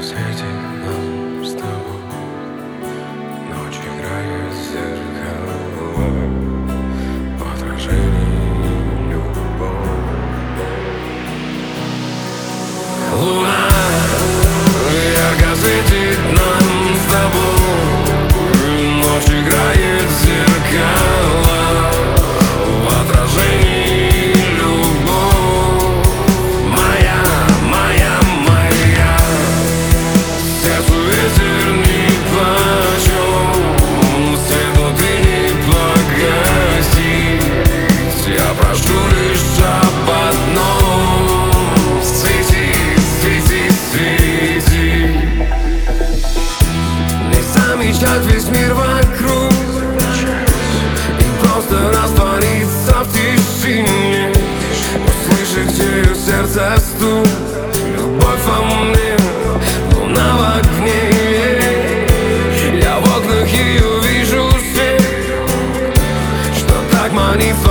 светит нам с тобой, ночь играет в зеркало, в отражении любовь. Луна ярко светит нам с тобой, ночь играет в зеркало, в отражении любовь. Моя, моя, моя, сердцу ветер нипочем, свету ты не погасить. Я прошу лишь об одном: свети, свети, свети. Не замечать весь мир вокруг и просто раствориться в тишине, услышать, где ее сердце стук. Любовь во мне, луна в окне, я в окнах ее вижу свет, что так манит